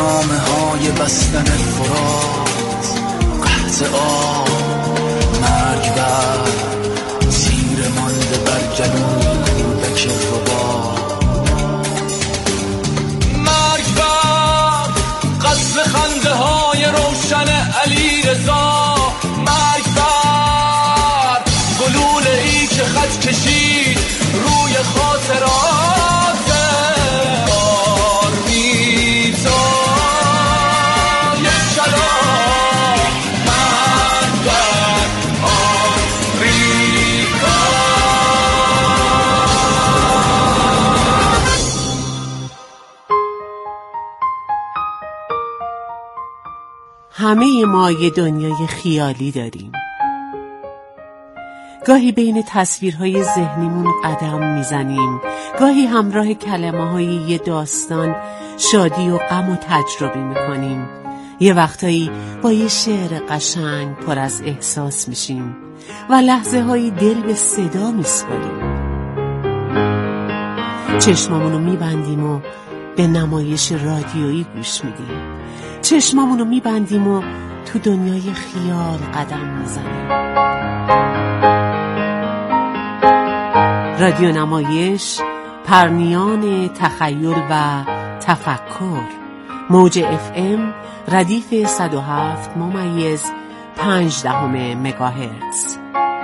نامه های بستن فرات، قحط آب، مرگ بر زیر مانده بر گلوی کودک ربا، مرگ بر قصر خنده های روشن علی رضا، مرگ بر گلوله ای که خط کشید روی خاطرات همه ما یه دنیای خیالی داریم. گاهی بین تصویرهای ذهنیمون قدم میزنیم، گاهی همراه کلمه‌های یه داستان شادی و غم و تجربه میکنیم، یه وقتایی با یه شعر قشنگ پر از احساس میشیم و لحظه های دل به صدا میسپاریم. چشمامونو میبندیم و به نمایش رادیویی گوش میدیم، چشمامونو میبندیم و تو دنیای خیال قدم میزنیم. رادیو نمایش، پرنیان تخیل و تفکر، موج FM ردیف 107.5 مگاهرتز.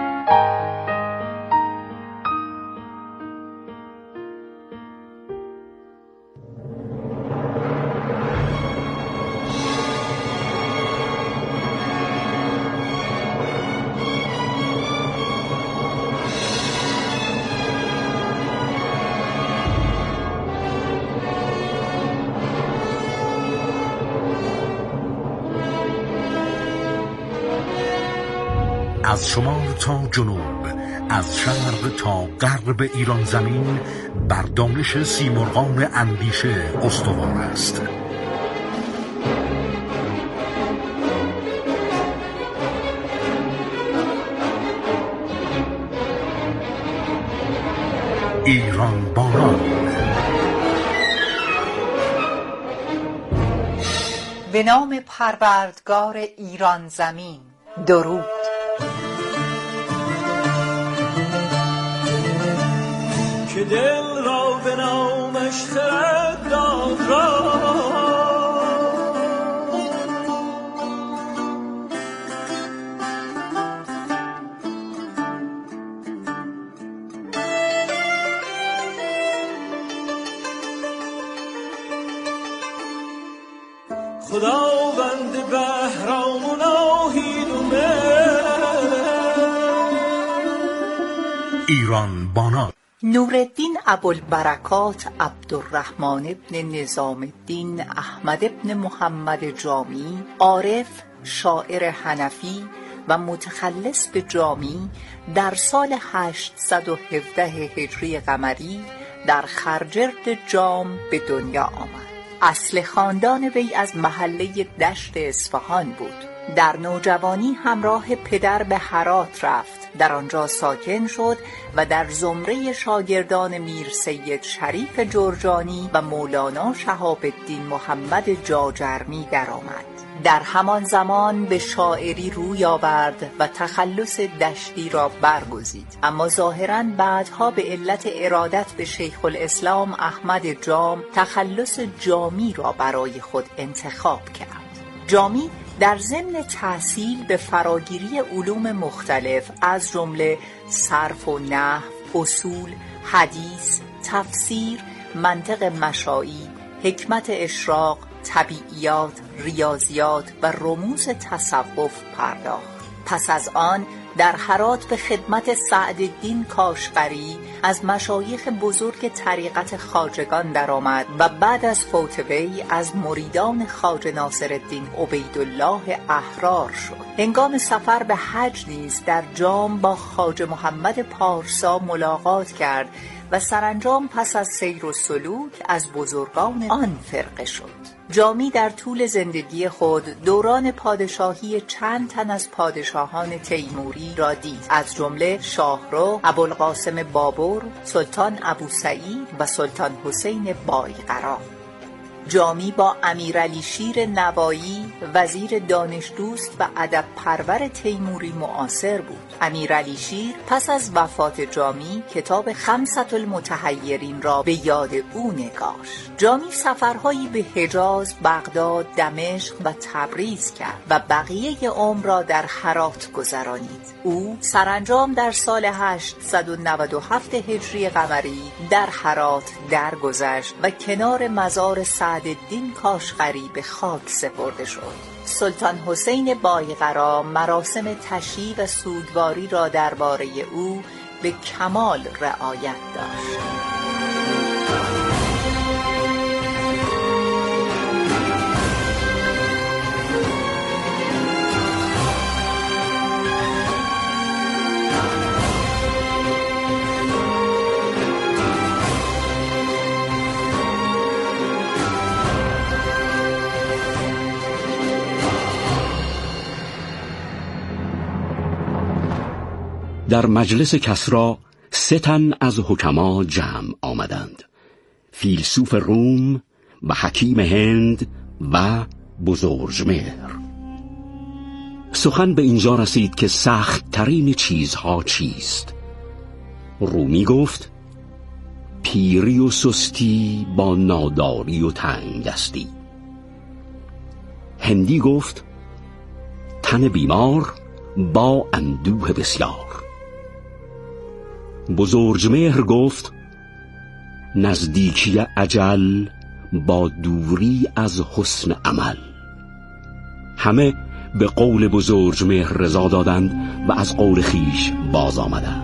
از شمال تا جنوب، از شرق تا غرب ایران زمین، بر دانش سیمرغان اندیشه استوار است. ایران بانان. به نام پروردگار ایران زمین. درود. که دل را به نامش خرد داد را، خداوند بهرام و ناهید و ایران بانان. نورالدین ابوالبرکات عبدالرحمن ابن نظام الدین احمد ابن محمد جامی، عارف، شاعر حنفی و متخلص به جامی، در سال 817 هجری قمری در خرجرد جام به دنیا آمد. اصل خاندان وی از محله دشت اصفهان بود. در نوجوانی همراه پدر به هرات رفت، در آنجا ساکن شد و در زمره شاگردان میر سید شریف جرجانی و مولانا شهاب الدین محمد جاجرمی درآمد. در همان زمان به شاعری روی آورد و تخلص دشتی را برگزید، اما ظاهراً بعدها به علت ارادت به شیخ الاسلام احمد جام تخلص جامی را برای خود انتخاب کرد. جامی در ضمن تحصیل به فراگیری علوم مختلف از جمله صرف و نحو، اصول، حدیث، تفسیر، منطق مشائی، حکمت اشراق، طبیعیات، ریاضیات و رموز تصوف پرداخت. پس از آن در هرات به خدمت سعدالدین کاشغری از مشایخ بزرگ طریقت خواجگان درآمد و بعد از فوت وی از مریدان خواجه ناصرالدین عبیدالله احرار شد. هنگام سفر به حج نیز در جام با خواجه محمد پارسا ملاقات کرد و سرانجام پس از سیر و سلوک از بزرگان آن فرقه شد. جامی در طول زندگی خود دوران پادشاهی چند تن از پادشاهان تیموری را دید، از جمله شاهرخ، ابوالقاسم بابر، سلطان ابوسعید و سلطان حسین بایقرا. جامی با امیرعلی شیر نوایی وزیر دانش دوست و ادب پرور تیموری معاصر بود. امیرعلی شیر پس از وفات جامی کتاب خمسة المتحیرین را به یاد او نگاشت. جامی سفرهایی به حجاز، بغداد، دمشق و تبریز کرد و بقیه عمر را در هرات گذرانید. او سرانجام در سال 897 هجری قمری در هرات درگذشت و کنار مزار سعدالدین کاشغری به خاک سپرده شد. سلطان حسین بایقرا مراسم تشییع و سوگواری را درباره او به کمال رعایت داشت. در مجلس کسری 3 تن از حکما جمع آمدند: فیلسوف روم و حکیم هند و بزرجمهر. سخن به اینجا رسید که سخت ترین چیزها چیست؟ رومی گفت: پیری و سستی با ناداری و تنگدستی. هندی گفت: تن بیمار با اندوه بسیار. بزرجمهر گفت: نزدیکی اجل با دوری از حسن عمل. همه به قول بزرجمهر رضا دادند و از قول خویش باز آمدند.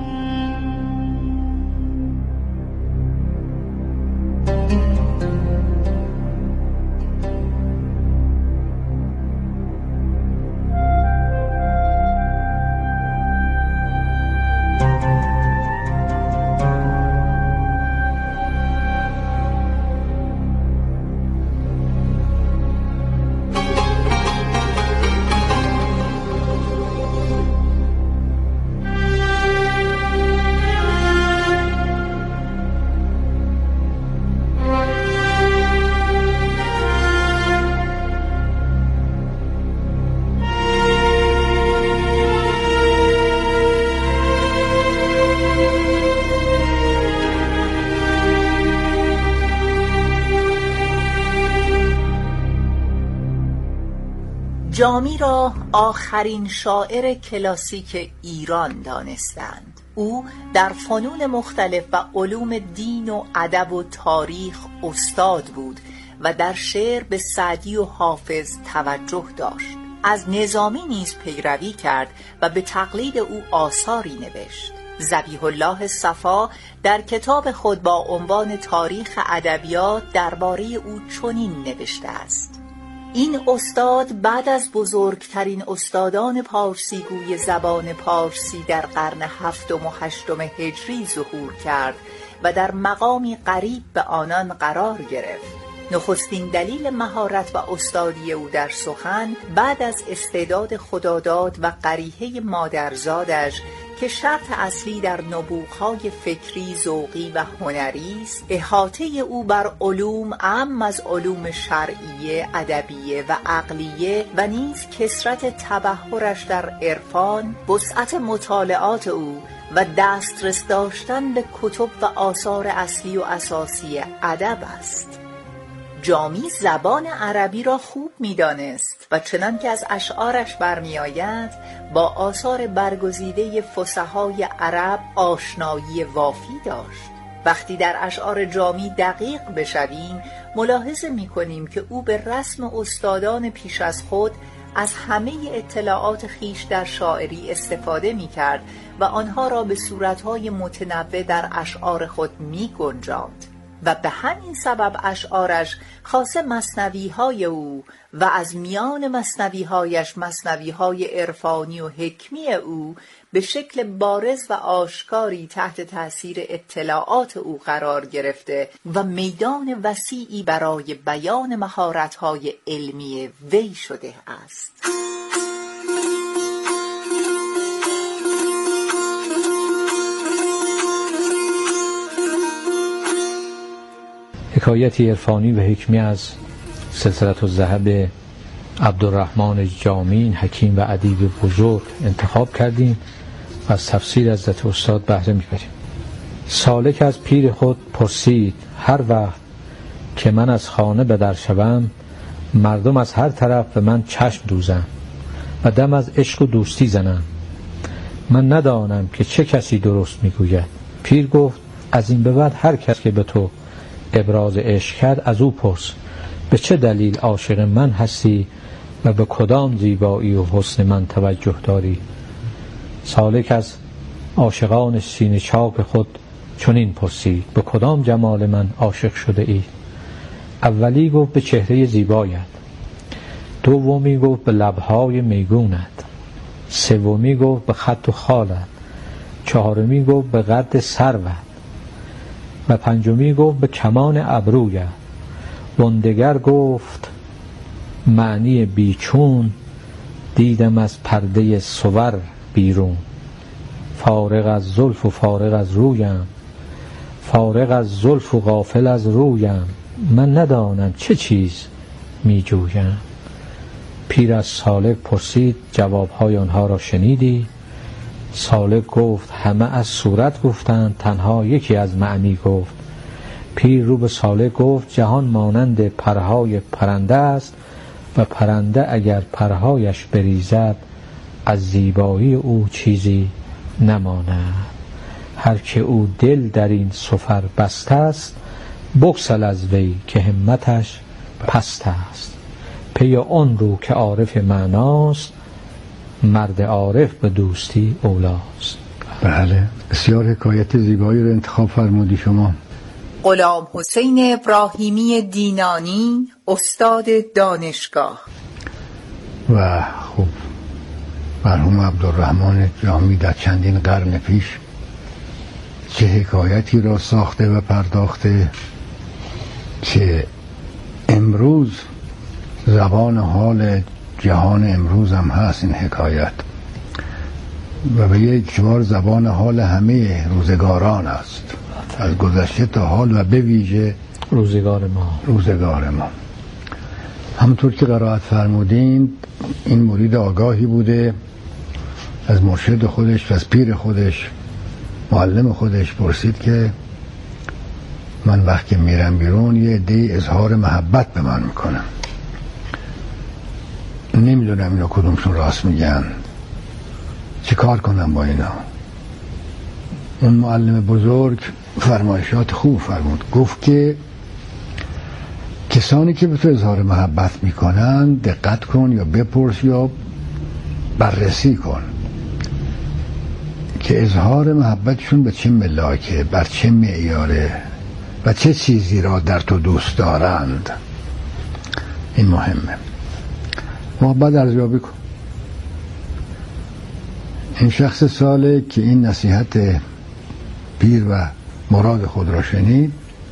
جامی را آخرین شاعر کلاسیک ایران دانستند. او در فنون مختلف و علوم دین و ادب و تاریخ استاد بود و در شعر به سعدی و حافظ توجه داشت. از نظامی نیز پیروی کرد و به تقلید او آثاری نوشت. ذبیح الله صفا در کتاب خود با عنوان تاریخ ادبیات درباره او چنین نوشته است: این استاد بعد از بزرگترین استادان پارسیگوی زبان پارسی در قرن 7 و 8 هجری ظهور کرد و در مقامی قریب به آنان قرار گرفت. نخستین دلیل مهارت و استادی او در سخن بعد از استعداد خداداد و قریحه مادرزادش که شرط اصلی در نبوغ‌های فکری، ذوقی و هنری است، احاطه او بر علوم اعم از علوم شرعیه، ادبیه و عقلیه و نیز کثرت تبحرش در عرفان، وسعت مطالعات او و دسترس داشتن به کتب و آثار اصلی و اساسی ادب است. جامی زبان عربی را خوب می‌دانست و چنان که از اشعارش برمی‌آید با آثار برگزیده فصحای عرب آشنایی وافی داشت. وقتی در اشعار جامی دقیق بشویم ملاحظه می‌کنیم که او به رسم استادان پیش از خود از همه اطلاعات خیش در شاعری استفاده می‌کرد و آنها را به صورت‌های متنوع در اشعار خود می‌گنجاند و به همین سبب اشعارش خاصه مثنوی‌های او و از میان مثنوی‌هایش مثنوی‌های عرفانی و حکمی او به شکل بارز و آشکاری تحت تأثیر اطلاعات او قرار گرفته و میدان وسیعی برای بیان مهارت‌های علمی وی شده است. حکایتی عرفانی و حکمی از سلسلة الذهب عبدالرحمن جامی، این حکیم و ادیب بزرگ انتخاب کردیم و از تفسیر حضرت استاد بهره میبریم. سالک از پیر خود پرسید: هر وقت که من از خانه به در شوم، مردم از هر طرف به من چشم دوزند و دم از عشق و دوستی زنند. من ندانم که چه کسی درست میگوید. پیر گفت: از این به بعد هر کس که به تو ابراز عشق کرد از او پرس به چه دلیل عاشق من هستی و به کدام زیبایی و حسن من توجه داری. سالک از عاشقان سینه چاک خود چنین پرسید: به کدام جمال من عاشق شده اید؟ اولی گفت: به چهره زیبایت. دومی گفت: به لبهای میگونت. سومی گفت: به خط و خالت. چهارمی گفت: به قد سروت. و پنجمی گفت: به کمان ابرویت. وندگر گفت: معنی بیچون دیدم از پرده صور بیرون. فارغ از زلف و فارغ از رویم، فارغ از زلف و غافل از رویم. من ندانم چه چیز می جویم. پیر از سالک پرسید: جوابهای آنها را شنیدی؟ سالک گفت: همه از صورت گفتند، تنها یکی از معنی گفت. پیر رو به سالک گفت: جهان مانند پرهای پرنده است و پرنده اگر پرهایش بریزد از زیبایی او چیزی نماند. هر که او دل در این سفر بسته است، بگسل از وی که همتش پست است. پی آن رو که عارف معناست، مرد عارف به دوستی اولاست. بله، بسیار حکایت زیبایی رو انتخاب فرمودی شما. غلام حسین ابراهیمی دینانی، استاد دانشگاه. و خب مرحوم عبدالرحمن جامی در چندین قرن پیش چه حکایتی را ساخته و پرداخته که امروز زبان حال جهان امروز هم هست این حکایت و به یک اعتبار زبان حال همه روزگاران است، از گذشته تا حال و به ویژه روزگار ما. همونطور که قرائت فرمودین این مرید آگاهی بوده، از مرشد خودش و از پیر خودش معلم خودش پرسید که من وقتی میرم بیرون یه عده‌ای اظهار محبت به من میکنم، نمیدونم اینا کدومشون راست میگن، چه کار کنم با اینا؟ اون معلم بزرگ فرمایشات خوب فرمود، گفت که کسانی که به تو اظهار محبت میکنن دقت کن یا بپرس یا بررسی کن که اظهار محبتشون به چه ملاکه، بر چه معیاره و چه چیزی را در تو دوست دارند. این مهمه. محبت ارزیابی کن. این شخص ساله که این نصیحت پیر و مراد خود را شنید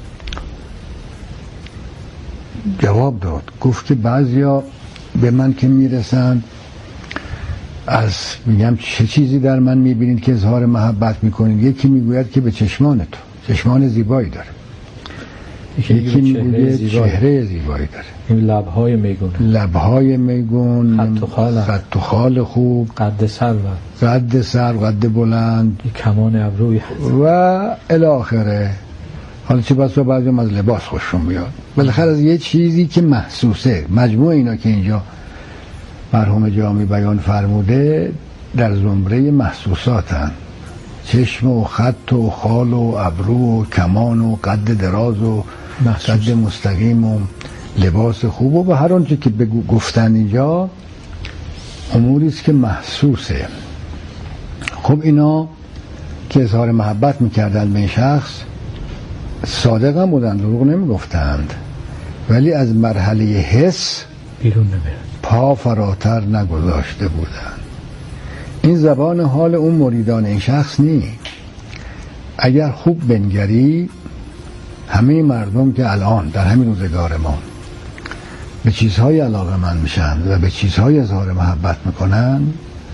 جواب داد، گفت که بعضیا به من که میرسن از میگم چه چیزی در من میبینید که اظهار محبت میکنید؟ یکی میگوید که به چشمان تو، چشمان زیبایی داره، یکی میگوید چهره زیبایی داره، این لبهای میگون، لبهای میگون، خط و خال خوب، قد سر، قد بلند، کمان ابروی و الی آخره. حالا چه بسا بعضی هم از لباس خوششون بیاد، بالاخره از یه چیزی که محسوسه. مجموع اینا که اینجا مرحوم جامی بیان فرموده در زمره محسوساتن، چشم و خط و خال و ابرو و کمان و قد دراز و قد مستقیم و لباس خوب و هر آنچه که گفتن اینجا اموریست که محسوسه. خب اینا که اظهار محبت میکردن به این شخص صادق هم بودن، دروغ نمیگفتند، ولی از مرحله حس بیرون نمیرن، پا فراتر نگذاشته بودن. این زبان حال اون مریدان این شخص نی. اگر خوب بنگری همه مردم که الان در همین روزگار ما به چیزهای علاقه‌مند میشن و به چیزهای اظهار محبت میکنن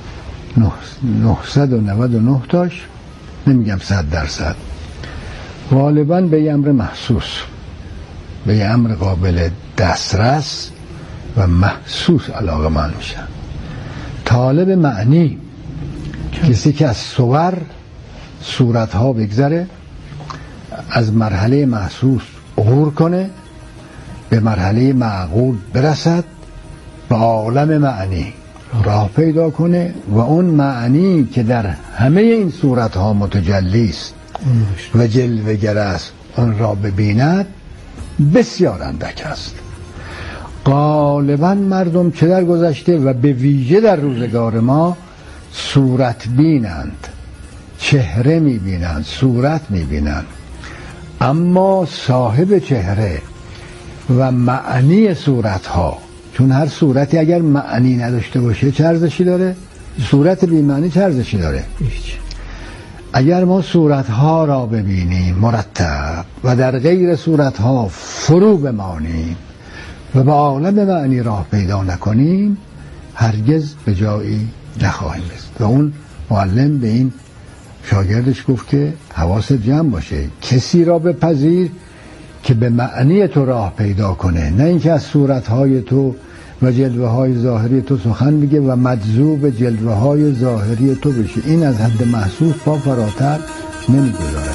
999 تاش، نمیگم 100%، غالباً به امر محسوس به امر قابل دسترس و محسوس علاقه‌مند میشن. طالب معنی کسی که از صورتها بگذره، از مرحله محسوس عبور کنه، به مرحله معقول برسد، به عالم معنی راه پیدا کنه و اون معنی که در همه این صورتها متجلی است و جلوه‌گر است اون را ببیند بسیار اندک است. غالبا مردم چه در گذشته و به ویژه در روزگار ما صورت بینند، چهره میبینند، صورت میبینند، اما صاحب چهره و معنی صورتها، چون هر صورتی اگر معنی نداشته باشه چه ارزشی داره؟ صورت بی معنی چه ارزشی داره؟ اگر ما صورتها را ببینیم مرتب و در غیر صورتها فرو بمانیم و به عالم معنی راه پیدا نکنیم هرگز به جایی نخواهیم رسید. و اون معلم به این شاگردش گفت که حواست جمع باشه، کسی را بپذیر که به معنی تو راه پیدا کنه، نه اینکه از صورتهای تو و جلوه‌های ظاهری تو سخن بگه و مجذوب جلوه‌های ظاهری تو بشه. این از حد محسوس پا فراتر نمیگذاره.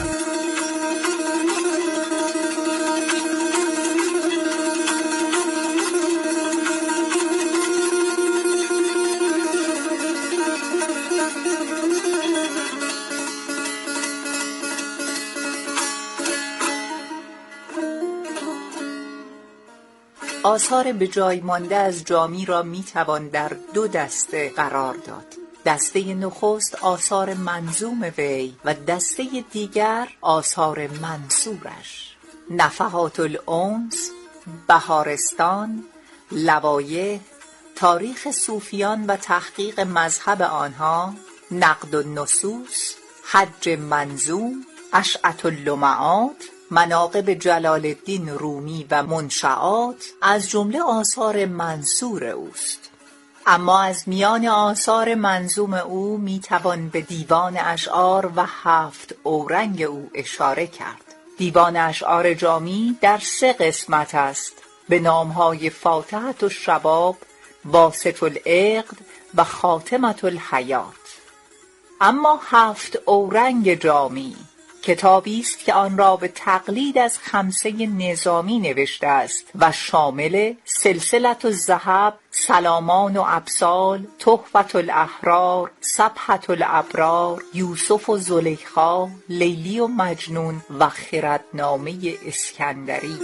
آثار به جای مانده از جامی را میتوان در دو دسته قرار داد. دسته نخست آثار منظوم وی و دسته دیگر آثار منثورش. نفحات الانس، بهارستان، لوایح، تاریخ صوفیان و تحقیق مذهب آنها، نقد النصوص، حج منظوم، اشعة اللمعات، مناقب جلال الدین رومی و منشعات از جمله آثار منثور اوست. اما از میان آثار منظوم او میتوان به دیوان اشعار و 7 اورنگ او اشاره کرد. دیوان اشعار جامی در 3 قسمت است به نامهای فاتحة الشباب، باسط العقد و خاتمة الحیات. اما 7 اورنگ جامی کتابی است که آن را به تقلید از 5 نظامی نوشته است و شامل سلسلة الذهب، سلامان و ابسال، تحفة الاحرار، سبحة الابرار، یوسف و زلیخا، لیلی و مجنون و خردنامه اسکندری.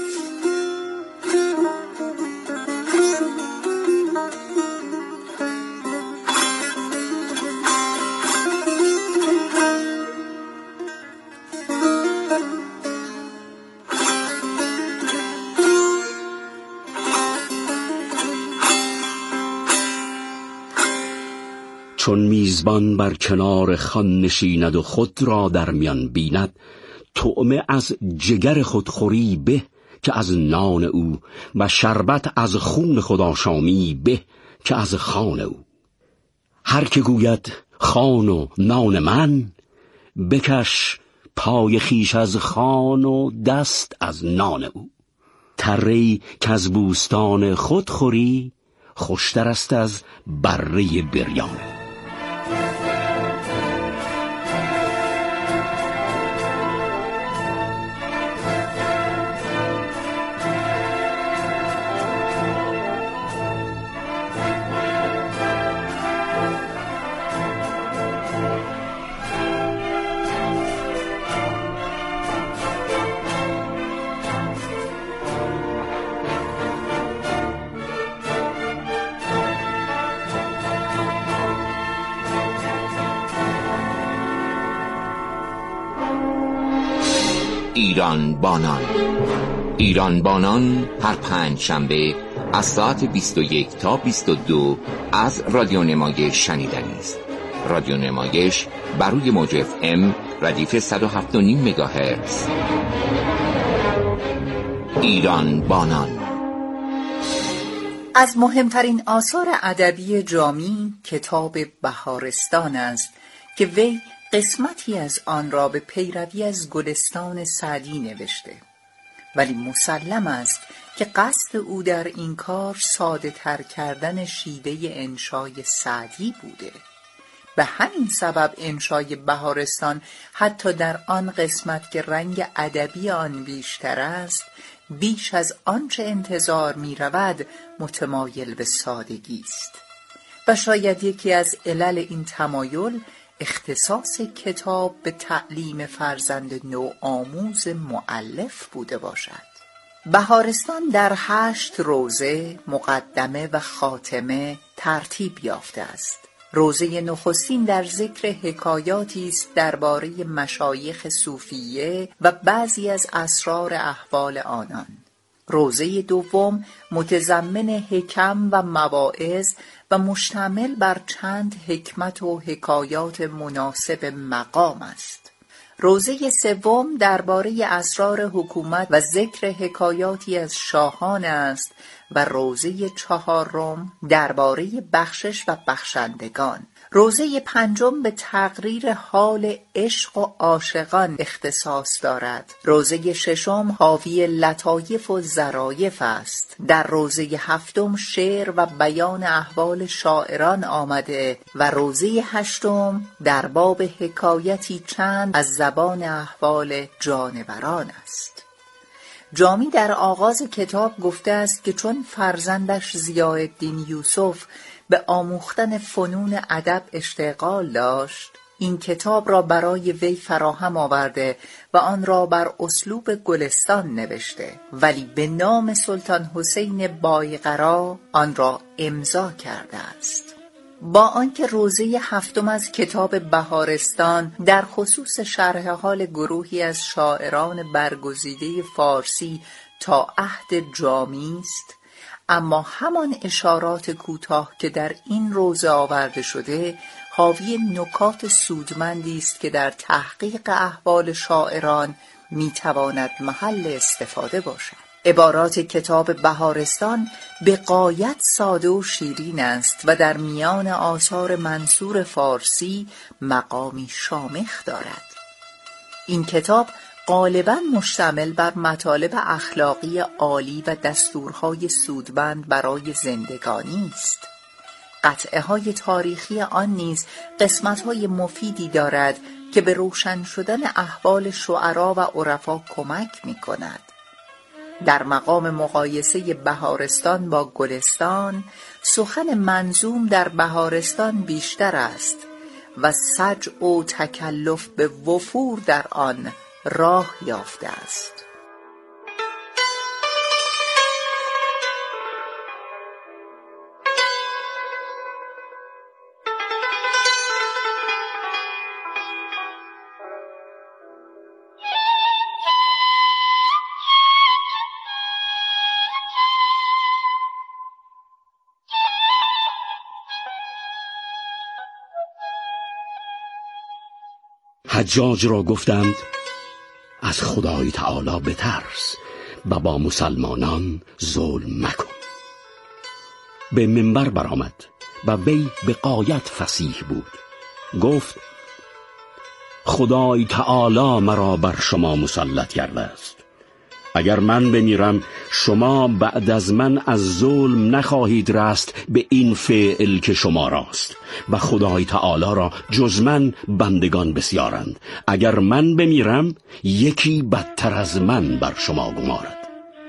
چون میزبان بر کنار خوان نشیند و خود را در میان بیند، طعمه از جگر خود خوری به که از نان او، و شربت از خون خود آشامی به که از خوان او. هر که گوید خوان و نان من، بکش پای خیش از خوان و دست از نان او. تره‌ای که از بوستان خود خوری، خوشتر است از بره بریانه. ایران بانان هر 5 شنبه از ساعت 21 تا 22 از رادیو نمایش شنیدنی است. رادیو نمایش بر روی موج FM ردیف 107.5 مگاهرتز. ایران بانان. از مهمترین آثار ادبی جامی کتاب بهارستان است که وی قسمتی از آن را به پیروی از گلستان سعدی نوشته ولی مسلم است که قصد او در این کار ساده تر کردن شیوه انشای سعدی بوده. به همین سبب انشای بهارستان حتی در آن قسمت که رنگ ادبی آن بیشتر است، بیش از آنچه انتظار می رود متمایل به سادگی است. و شاید یکی از علل این تمایل اختصاص کتاب به تعلیم فرزند نوآموز مؤلف بوده باشد. بهارستان در 8 روضه، مقدمه و خاتمه ترتیب یافته است. روضه نخستین در ذکر حکایاتی است درباره مشایخ صوفیه و بعضی از اسرار احوال آنان. روضه دوم متضمن حکم و مواعظ و مشتمل بر چند حکمت و حکایات مناسب مقام است. روضه سوم درباره اسرار حکومت و ذکر حکایاتی از شاهان است و روضه چهارم درباره بخشش و بخشندگان. روضه پنجم به تقریر حال عشق و عاشقان اختصاص دارد. روضه ششم حاوی لطایف و ظرایف است. در روضه هفتم شعر و بیان احوال شاعران آمده و روضه هشتم در باب حکایتی چند از زبان احوال جانوران است. جامی در آغاز کتاب گفته است که چون فرزندش ضیاءالدین یوسف به آموختن فنون ادب اشتغال داشت، این کتاب را برای وی فراهم آورده و آن را بر اسلوب گلستان نوشته، ولی به نام سلطان حسین بایقرا آن را امضا کرده است. با آنکه روضه هفتم از کتاب بهارستان در خصوص شرح حال گروهی از شاعران برگزیده فارسی تا عهد جامی است، اما همان اشارات کوتاه که در این روضه آورده شده حاوی نکات سودمندی است که در تحقیق احوال شاعران میتواند محل استفاده باشد. عبارات کتاب بهارستان به غایت ساده و شیرین است و در میان آثار منثور فارسی مقامی شامخ دارد. این کتاب غالباً مشتمل بر مطالب اخلاقی عالی و دستورهای سودمند برای زندگانی است. قطعه های تاریخی آن نیز قسمت های مفیدی دارد که به روشن شدن احوال شعرا و عرفا کمک می کند. در مقام مقایسه بهارستان با گلستان، سخن منظوم در بهارستان بیشتر است و سجع و تکلف به وفور در آن راه یافته است. حجاج را گفتند از خدای تعالی بترس و با مسلمانان ظلم مکن. به منبر برآمد و وی به غایت فصیح بود. گفت خدای تعالی مرا بر شما مسلط کرده است. اگر من بمیرم شما بعد از من از ظلم نخواهید رست به این فعل که شما راست و خدای تعالی را جز من بندگان بسیارند. اگر من بمیرم یکی بدتر از من بر شما گمارد.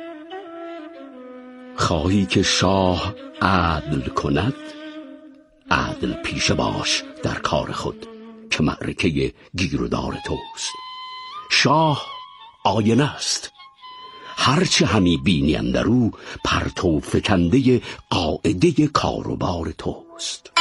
خواهی که شاه عدل کند عدل پیشه باش در کار خود که معرکه گیرودار توست. شاه آینه است، هرچه همی بینی اندرو پرتو فکنده قاعده کاروبار توست.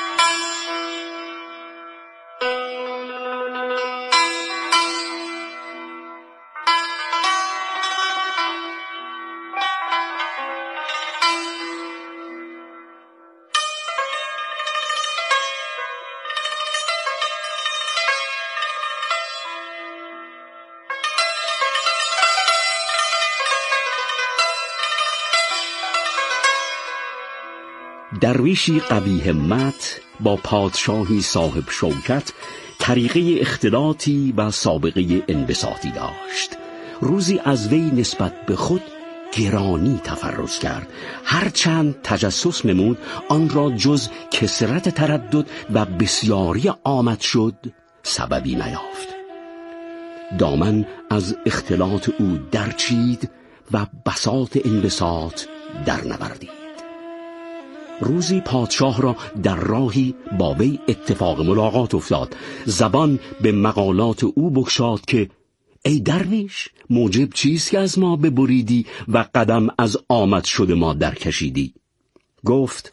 درویشی قوی همت با پادشاهی صاحب شوکت طریقه اختلاطی و سابقه انبساطی داشت. روزی از وی نسبت به خود گرانی تفرض کرد. هرچند تجسس نمود آن را جز کثرت تردد و بسیاری آمد شد سببی نیافت. دامن از اختلاط او درچید و بساط انبساط در نوردید. روزی پادشاه را در راهی با وی اتفاق ملاقات افتاد. زبان به مقالات او بگشاد که ای درویش، موجب چیست که از ما ببریدی و قدم از آمد شده ما در کشیدی؟ گفت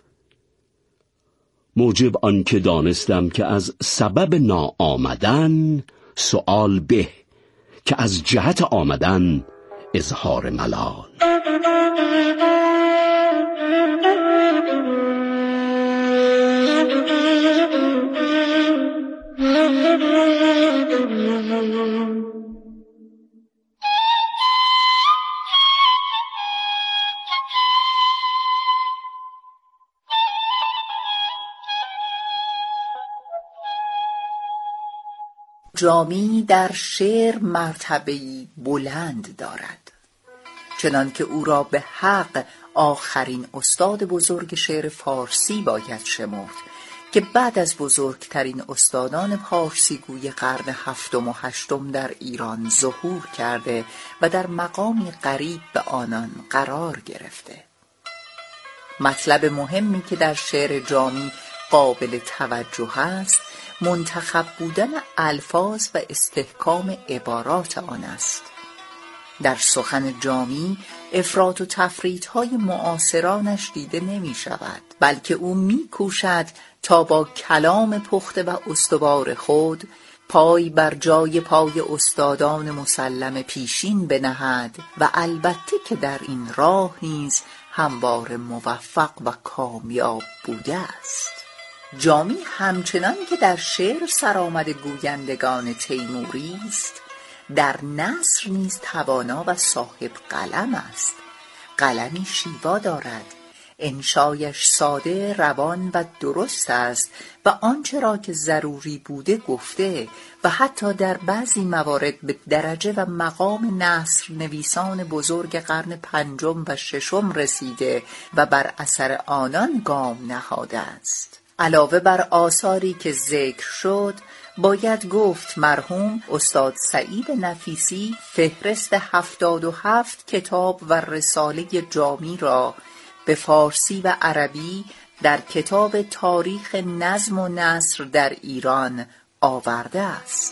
موجب آن که دانستم که از سبب ناآمدن سؤال به، که از جهت آمدن اظهار ملال. جامی در شعر مرتبه‌ای بلند دارد، چنان که او را به حق آخرین استاد بزرگ شعر فارسی باید شمرد که بعد از بزرگترین استادان پارسی گوی قرن هفتم و هشتم در ایران ظهور کرده و در مقامی قریب به آنان قرار گرفته. مطلب مهمی که در شعر جامی قابل توجه است منتخب بودن الفاظ و استحکام عبارات آن است. در سخن جامی افراط و تفریط‌های معاصرانش دیده نمی شود، بلکه او می کوشد تا با کلام پخته و استوار خود پای بر جای پای استادان مسلم پیشین بنهد و البته که در این راه نیز همواره موفق و کامیاب بوده است. جامی همچنان که در شعر سرآمد گویندگان تیموری است، در نثر نیز توانا و صاحب قلم است. قلمی شیوا دارد، انشایش ساده، روان و درست است و آنچه را که ضروری بوده گفته و حتی در بعضی موارد به درجه و مقام نثر نویسان بزرگ قرن پنجم و ششم رسیده و بر اثر آنان گام نهاده است. علاوه بر آثاری که ذکر شد، باید گفت مرحوم استاد سعید نفیسی فهرست 77 کتاب و رساله جامی را به فارسی و عربی در کتاب تاریخ نظم و نثر در ایران آورده است.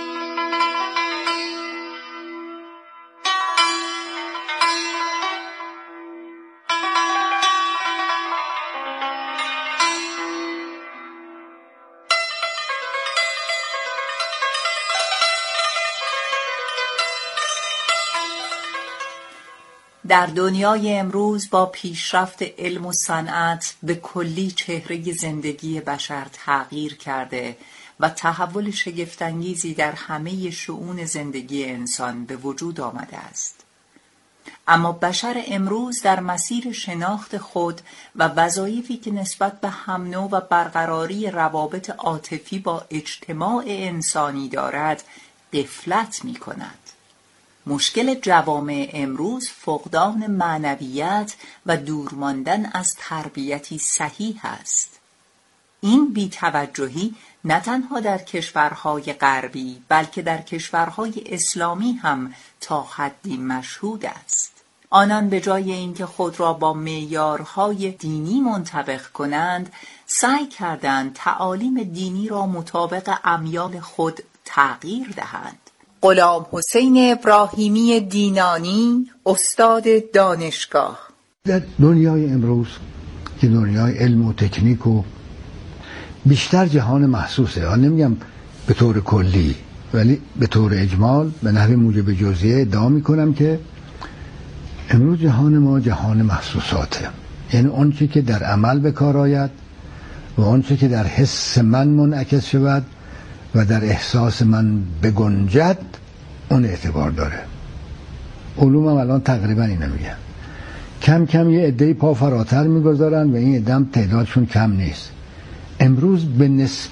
در دنیای امروز با پیشرفت علم و صنعت به کلی چهره زندگی بشر تغییر کرده و تحول شگفت‌انگیزی در همه شؤون زندگی انسان به وجود آمده است. اما بشر امروز در مسیر شناخت خود و وظایفی که نسبت به هم نوع و برقراری روابط عاطفی با اجتماع انسانی دارد غفلت می‌کند. مشکل جوامع امروز فقدان معنویت و دور ماندن از تربیتی صحیح است. این بی‌توجهی نه تنها در کشورهای غربی بلکه در کشورهای اسلامی هم تا حدی مشهود است. آنان به جای اینکه خود را با معیارهای دینی منطبق کنند، سعی کردند تعالیم دینی را مطابق امیال خود تغییر دهند. غلام حسین ابراهیمی دینانی، استاد دانشگاه. در دنیای امروز که دنیای علم و تکنیک و بیشتر جهان محسوسه، نمیگم به طور کلی ولی به طور اجمال به نحو موجب جزئیه ادعا میکنم که امروز جهان ما جهان محسوساته، یعنی آنچه که در عمل به کار آید و آنچه که در حس من منعکس شود و در احساس من بگنجد اون اعتبار داره. علوم هم الان تقریبا اینو میگن، کم کم یه عده‌ای پا فراتر میگذارن و این عده تعدادشون کم نیست. امروز به نسبت